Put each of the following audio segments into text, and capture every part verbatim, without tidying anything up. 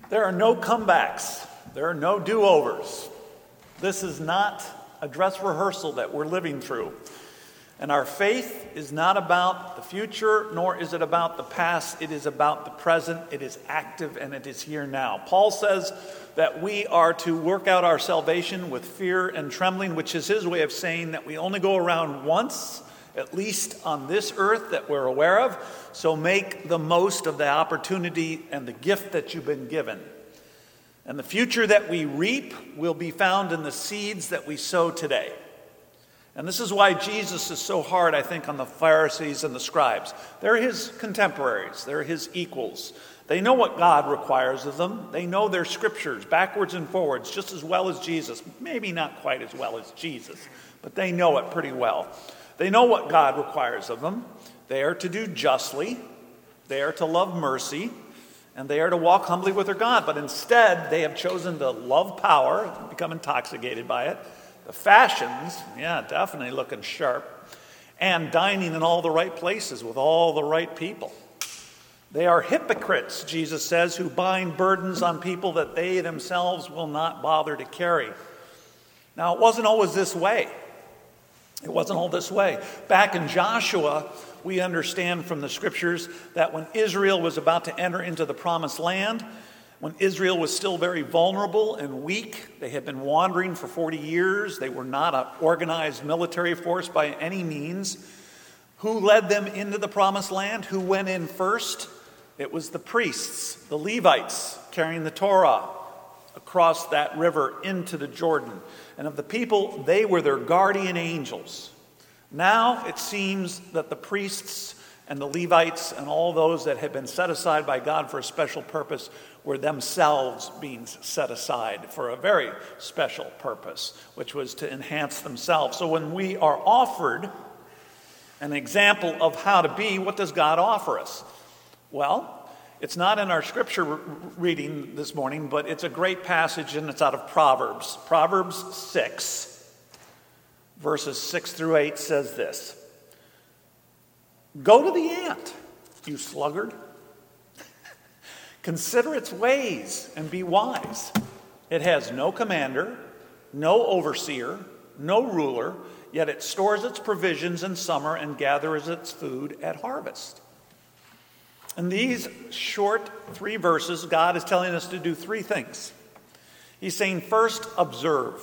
There are no comebacks. There are no do-overs. This is not a dress rehearsal that we're living through. And our faith is not about the future, nor is it about the past. It is about the present. It is active, and it is here now. Paul says that we are to work out our salvation with fear and trembling, which is his way of saying that we only go around once, at least on this earth that we're aware of. So make the most of the opportunity and the gift that you've been given. And the future that we reap will be found in the seeds that we sow today. And this is why Jesus is so hard, I think, on the Pharisees and the scribes. They're his contemporaries. They're his equals. They know what God requires of them. They know their scriptures backwards and forwards just as well as Jesus. Maybe not quite as well as Jesus, but they know it pretty well. They know what God requires of them. They are to do justly. They are to love mercy. And they are to walk humbly with their God. But instead, they have chosen to love power and become intoxicated by it. The fashions, yeah, definitely looking sharp. And dining in all the right places with all the right people. They are hypocrites, Jesus says, who bind burdens on people that they themselves will not bother to carry. Now, it wasn't always this way. It wasn't all this way. Back in Joshua, we understand from the scriptures that when Israel was about to enter into the promised land, when Israel was still very vulnerable and weak, they had been wandering for forty years. They were not an organized military force by any means. Who led them into the promised land? Who went in first? It was the priests, the Levites, carrying the Torah across that river into the Jordan. And of the people, they were their guardian angels. Now it seems that the priests and the Levites and all those that had been set aside by God for a special purpose were themselves being set aside for a very special purpose, which was to enhance themselves. So when we are offered an example of how to be, what does God offer us? Well, it's not in our scripture reading this morning, but it's a great passage, and it's out of Proverbs. Proverbs six, verses six through eight says this. Go to the ant, you sluggard. Consider its ways and be wise. It has no commander, no overseer, no ruler, yet it stores its provisions in summer and gathers its food at harvest. In these short three verses, God is telling us to do three things. He's saying, first, observe.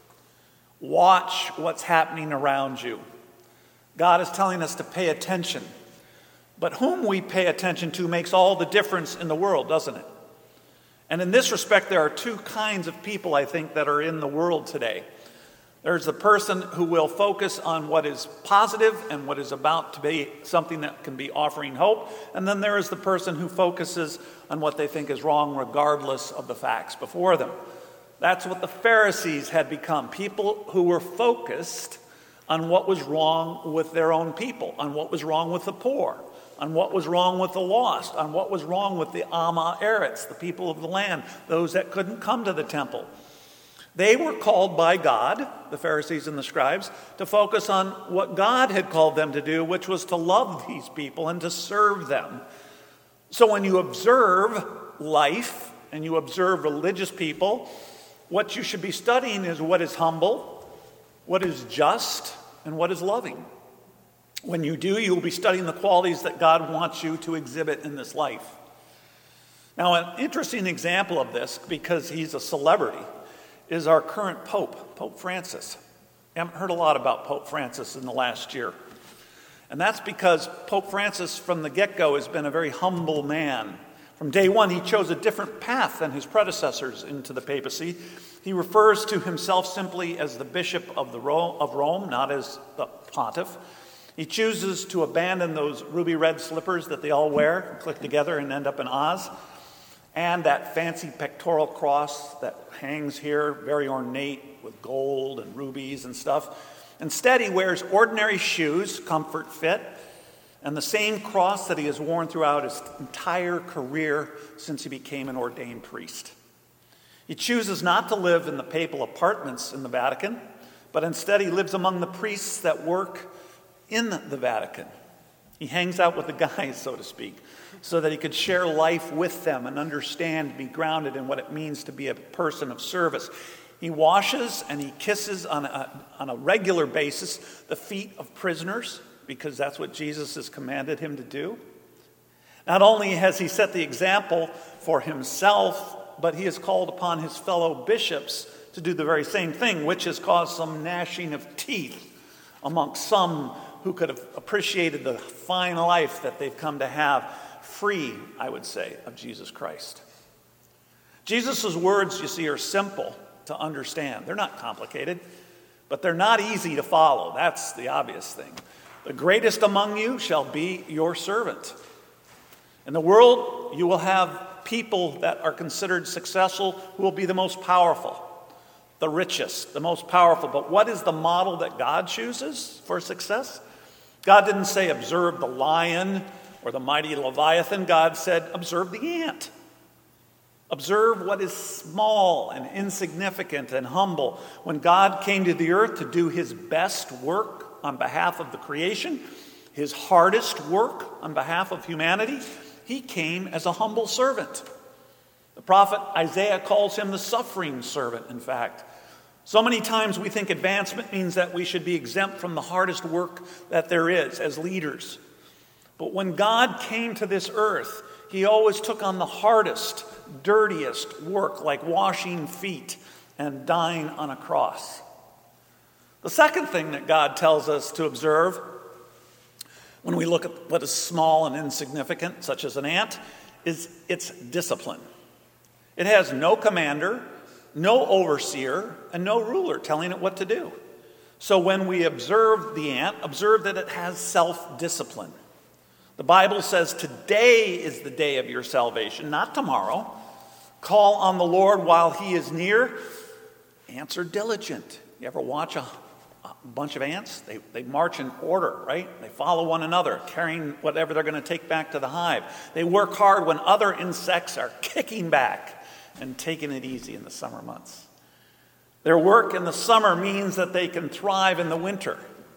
Watch what's happening around you. God is telling us to pay attention. But whom we pay attention to makes all the difference in the world, doesn't it? And in this respect, there are two kinds of people, I think, that are in the world today. There's the person who will focus on what is positive and what is about to be something that can be offering hope. And then there is the person who focuses on what they think is wrong, regardless of the facts before them. That's what the Pharisees had become, people who were focused on what was wrong with their own people, on what was wrong with the poor, on what was wrong with the lost, on what was wrong with the Amma Eretz, the people of the land, those that couldn't come to the temple. They were called by God, the Pharisees and the scribes, to focus on what God had called them to do, which was to love these people and to serve them. So when you observe life and you observe religious people, what you should be studying is what is humble, what is just, and what is loving. When you do, you will be studying the qualities that God wants you to exhibit in this life. Now, an interesting example of this, because he's a celebrity, is our current Pope, Pope Francis. I haven't heard a lot about Pope Francis in the last year. And that's because Pope Francis, from the get-go, has been a very humble man. From day one, he chose a different path than his predecessors into the papacy. He refers to himself simply as the Bishop of, the Rome, of Rome, not as the pontiff. He chooses to abandon those ruby red slippers that they all wear, click together and end up in Oz, and that fancy pectoral cross that hangs here, very ornate with gold and rubies and stuff. Instead, he wears ordinary shoes, comfort fit, and the same cross that he has worn throughout his entire career since he became an ordained priest. He chooses not to live in the papal apartments in the Vatican, but instead he lives among the priests that work in the Vatican. He hangs out with the guys, so to speak, so that he could share life with them and understand, be grounded in what it means to be a person of service. He washes and he kisses on a, on a regular basis the feet of prisoners, because that's what Jesus has commanded him to do. Not only has he set the example for himself, but he has called upon his fellow bishops to do the very same thing, which has caused some gnashing of teeth amongst some who could have appreciated the fine life that they've come to have, free, I would say, of Jesus Christ. Jesus' words, you see, are simple to understand. They're not complicated, but they're not easy to follow. That's the obvious thing. The greatest among you shall be your servant. In the world, you will have people that are considered successful who will be the most powerful, the richest, the most powerful. But what is the model that God chooses for success? God didn't say observe the lion or the mighty Leviathan. God said observe the ant. Observe what is small and insignificant and humble. When God came to the earth to do his best work on behalf of the creation, his hardest work on behalf of humanity, he came as a humble servant. The prophet Isaiah calls him the suffering servant, in fact. So many times we think advancement means that we should be exempt from the hardest work that there is as leaders. But when God came to this earth, he always took on the hardest, dirtiest work, like washing feet and dying on a cross. The second thing that God tells us to observe when we look at what is small and insignificant, such as an ant, is its discipline. It has no commander, no overseer, and no ruler telling it what to do. So when we observe the ant, observe that it has self-discipline. The Bible says today is the day of your salvation, not tomorrow. Call on the Lord while he is near. Ants are diligent. You ever watch a, a bunch of ants? They, they march in order, right? They follow one another, carrying whatever they're going to take back to the hive. They work hard when other insects are kicking back and taking it easy in the summer months. Their work in the summer means that they can thrive in the winter.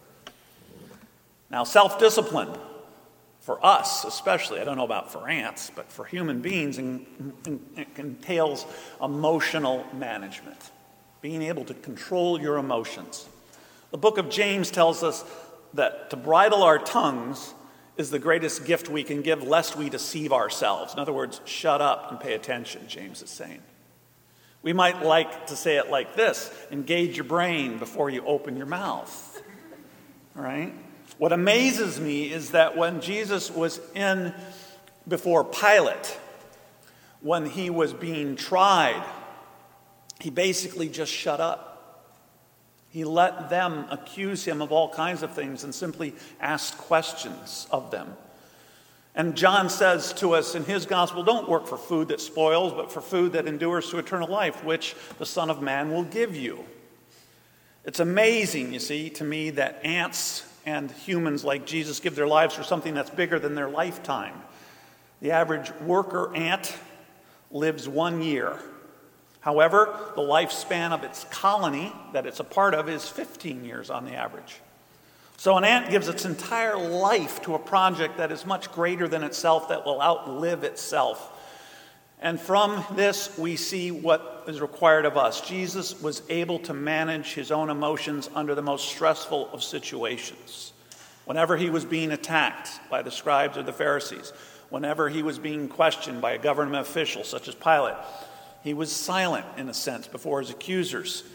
Now, self-discipline, for us especially, I don't know about for ants, but for human beings, it entails emotional management, being able to control your emotions. The book of James tells us that to bridle our tongues is the greatest gift we can give, lest we deceive ourselves. In other words, shut up and pay attention, James is saying. We might like to say it like this: engage your brain before you open your mouth. All right? What amazes me is that when Jesus was in before Pilate, when he was being tried, he basically just shut up. He let them accuse him of all kinds of things and simply asked questions of them. And John says to us in his gospel, don't work for food that spoils, but for food that endures to eternal life, which the Son of Man will give you. It's amazing, you see, to me that ants and humans like Jesus give their lives for something that's bigger than their lifetime. The average worker ant lives one year. However, the lifespan of its colony that it's a part of is fifteen years on the average. So an ant gives its entire life to a project that is much greater than itself, that will outlive itself. And from this, we see what is required of us. Jesus was able to manage his own emotions under the most stressful of situations. Whenever he was being attacked by the scribes or the Pharisees, whenever he was being questioned by a government official such as Pilate, he was silent, in a sense, before his accusers.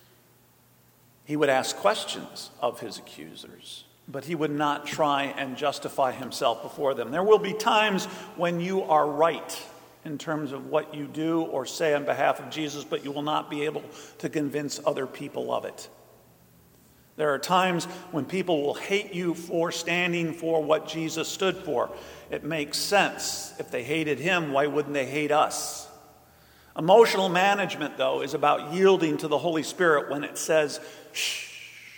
He would ask questions of his accusers, but he would not try and justify himself before them. There will be times when you are right in terms of what you do or say on behalf of Jesus, but you will not be able to convince other people of it. There are times when people will hate you for standing for what Jesus stood for. It makes sense. If they hated him, why wouldn't they hate us? Emotional management, though, is about yielding to the Holy Spirit when it says, shh,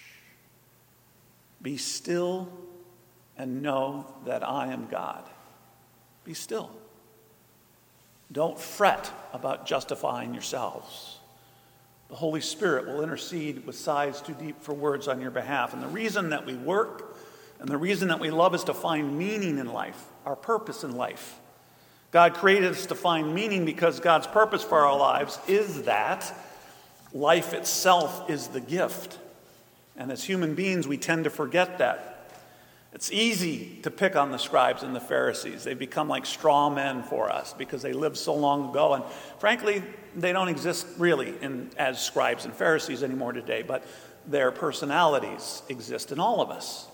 be still and know that I am God. Be still. Don't fret about justifying yourselves. The Holy Spirit will intercede with sighs too deep for words on your behalf. And the reason that we work And the reason that we love is to find meaning in life, our purpose in life. God created us to find meaning because God's purpose for our lives is that life itself is the gift. And as human beings, we tend to forget that. It's easy to pick on the scribes and the Pharisees. They become like straw men for us because they lived so long ago. And frankly, they don't exist really in, as scribes and Pharisees anymore today, but their personalities exist in all of us.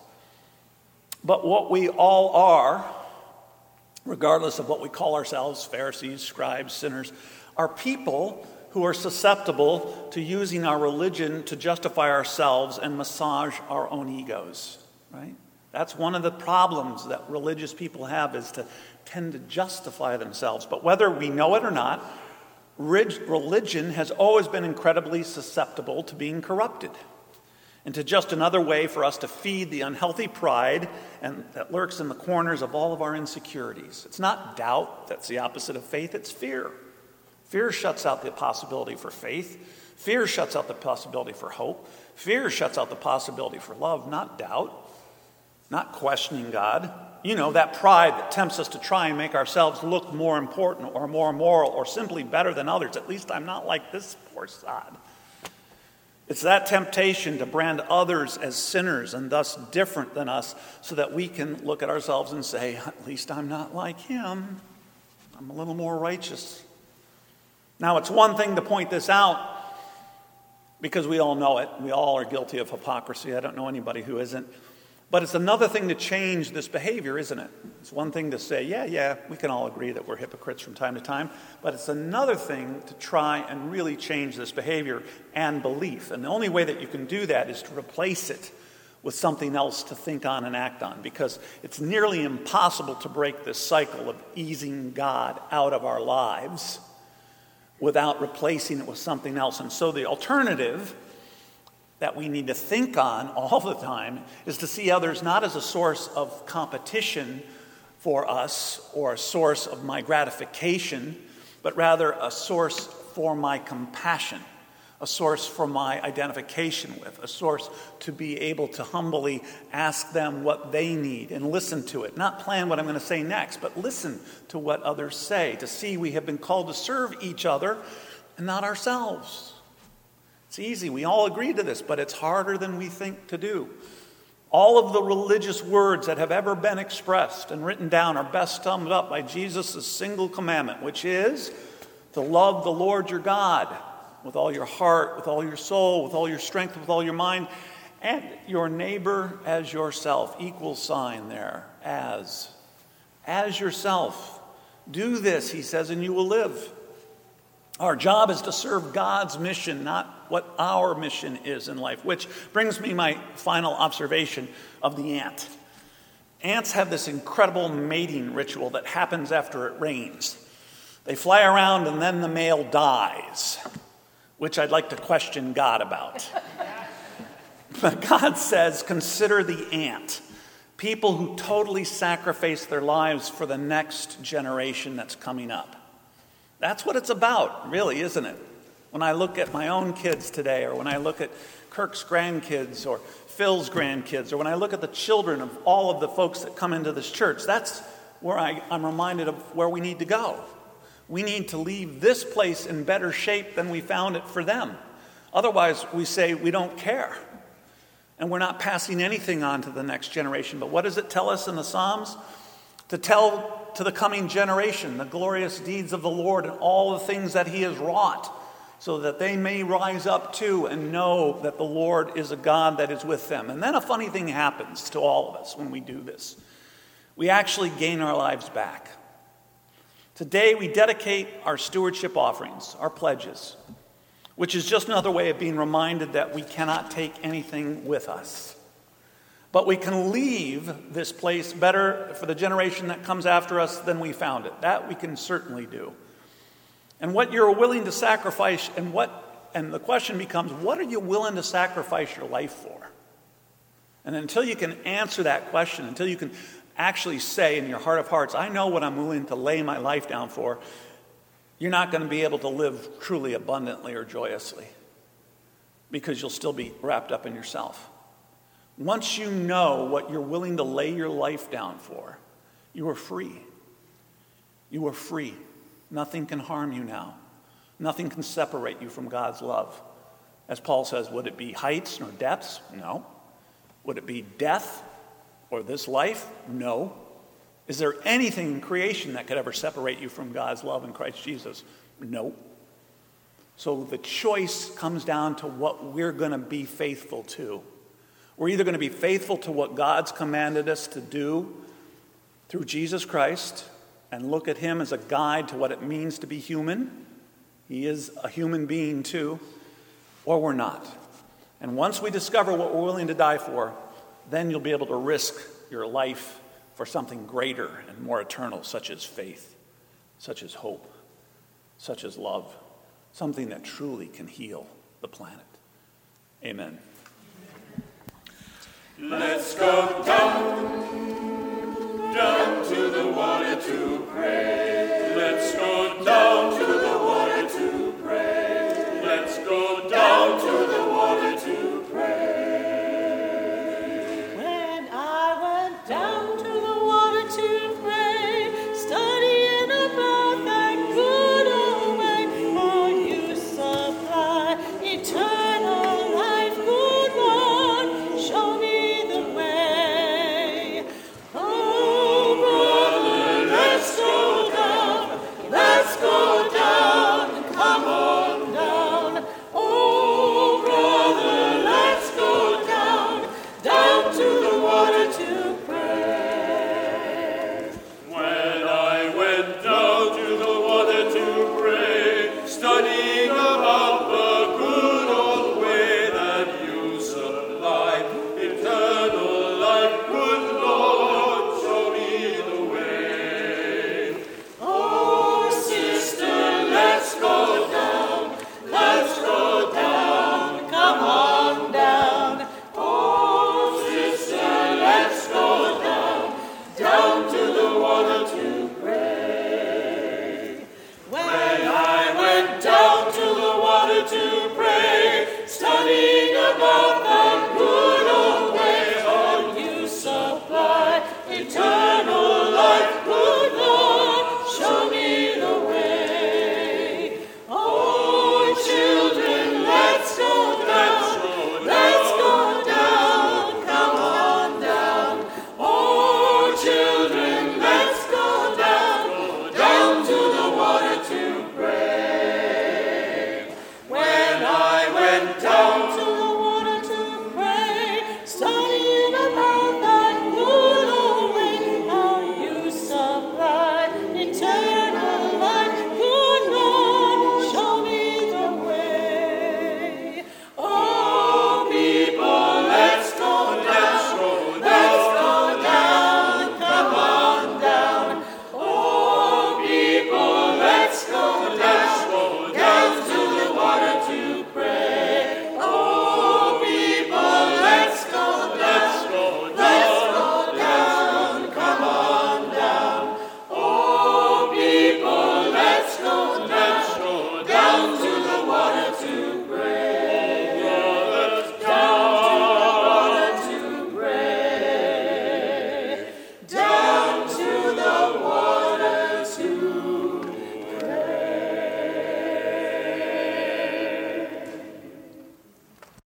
But what we all are, regardless of what we call ourselves, Pharisees, scribes, sinners, are people who are susceptible to using our religion to justify ourselves and massage our own egos, right? That's one of the problems that religious people have, is to tend to justify themselves. But whether we know it or not, religion has always been incredibly susceptible to being corrupted, and to just another way for us to feed the unhealthy pride and that lurks in the corners of all of our insecurities. It's not doubt that's the opposite of faith, it's fear. Fear shuts out the possibility for faith. Fear shuts out the possibility for hope. Fear shuts out the possibility for love, not doubt. Not questioning God. You know, that pride that tempts us to try and make ourselves look more important or more moral or simply better than others. At least I'm not like this poor sod. It's that temptation to brand others as sinners and thus different than us so that we can look at ourselves and say, at least I'm not like him. I'm a little more righteous. Now, it's one thing to point this out because we all know it. We all are guilty of hypocrisy. I don't know anybody who isn't. But it's another thing to change this behavior, isn't it? It's one thing to say, yeah, yeah, we can all agree that we're hypocrites from time to time. But it's another thing to try and really change this behavior and belief. And the only way that you can do that is to replace it with something else to think on and act on. Because it's nearly impossible to break this cycle of easing God out of our lives without replacing it with something else. And so the alternative that we need to think on all the time is to see others not as a source of competition for us or a source of my gratification, but rather a source for my compassion, a source for my identification with, a source to be able to humbly ask them what they need and listen to it. Not plan what I'm going to say next, but listen to what others say, to see we have been called to serve each other and not ourselves. It's easy. We all agree to this, but it's harder than we think to do. All of the religious words that have ever been expressed and written down are best summed up by Jesus' single commandment, which is to love the Lord your God with all your heart, with all your soul, with all your strength, with all your mind, and your neighbor as yourself. Equal sign there, as. As yourself. Do this, he says, and you will live. Our job is to serve God's mission, not what our mission is in life, which brings me my final observation of the ant. Ants have this incredible mating ritual that happens after it rains. They fly around and then the male dies, which I'd like to question God about. But God says, consider the ant, people who totally sacrifice their lives for the next generation that's coming up. That's what it's about, really, isn't it? When I look at my own kids today, or when I look at Kirk's grandkids, or Phil's grandkids, or when I look at the children of all of the folks that come into this church, that's where I, I'm reminded of where we need to go. We need to leave this place in better shape than we found it for them. Otherwise, we say we don't care. And we're not passing anything on to the next generation. But what does it tell us in the Psalms? To tell to the coming generation the glorious deeds of the Lord and all the things that he has wrought, so that they may rise up too and know that the Lord is a God that is with them. And then a funny thing happens to all of us when we do this. We actually gain our lives back. Today we dedicate our stewardship offerings, our pledges, which is just another way of being reminded that we cannot take anything with us. But we can leave this place better for the generation that comes after us than we found it. That we can certainly do. And what you're willing to sacrifice, and what, and the question becomes, what are you willing to sacrifice your life for? And until you can answer that question, until you can actually say in your heart of hearts, I know what I'm willing to lay my life down for, you're not going to be able to live truly abundantly or joyously, because you'll still be wrapped up in yourself. Once you know what you're willing to lay your life down for, you are free. You are free. Nothing can harm you now. Nothing can separate you from God's love. As Paul says, would it be heights nor depths? No. Would it be death or this life? No. Is there anything in creation that could ever separate you from God's love in Christ Jesus? No. So the choice comes down to what we're going to be faithful to. We're either going to be faithful to what God's commanded us to do through Jesus Christ and look at him as a guide to what it means to be human. He is a human being too. Or we're not. And once we discover what we're willing to die for, then you'll be able to risk your life for something greater and more eternal, such as faith, such as hope, such as love, something that truly can heal the planet. Amen. Let's go down, down to the water to pray.